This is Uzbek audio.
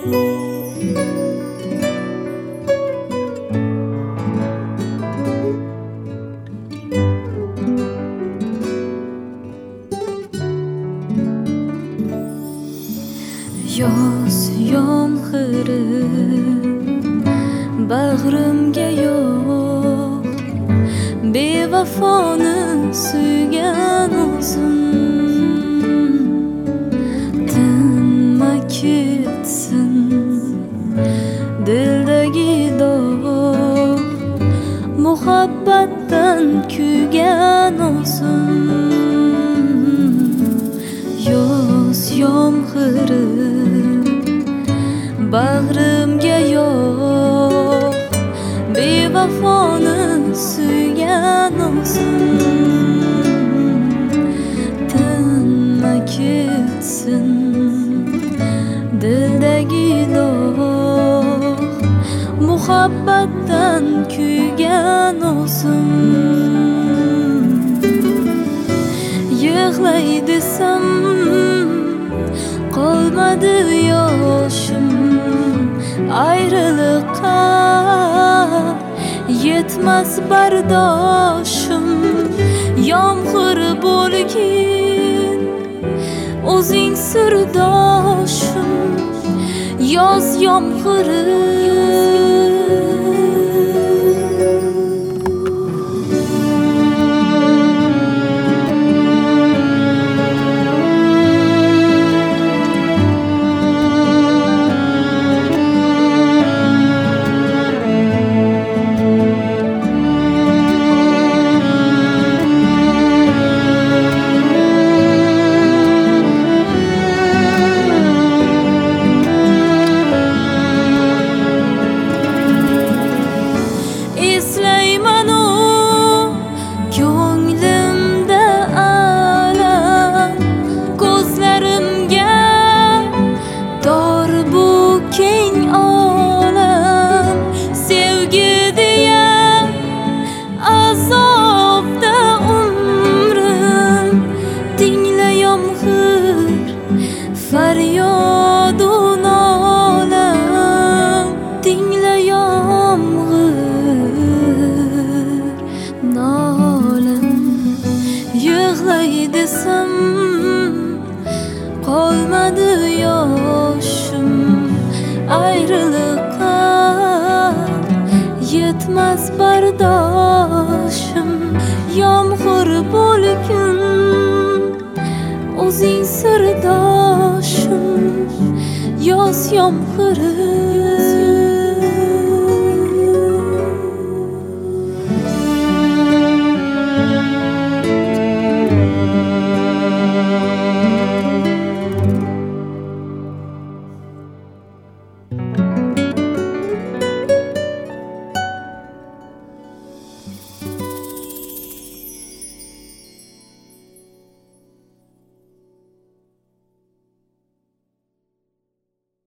Yoz yomg'iri bag'rimga yo'q, bevafoni suygan o'zim. Tinma ketsin dildagi dog', muhabbatdan kuygan o'zim. Yoz yomg'iri bag'rimga yo'q, bevafoni suygan o'zim. Tinma ketsin dildagi dog', muhabbatdan kuygan o'zim. Yig'lay desam qolmadi yoshim, ayriliqqa yetmas bardoshim. Yomg'ir bo'lgin o'zing sirdoshim, yoz yomg'iri. Faryodun olam, tingla yomg'ir nolam. Yig'lay desam qolmadi yoshim, ayriliqqa yetmas bardoshim. Yomg'ir bo'lgin o'zing sirdoshim, yoz yomg'iri.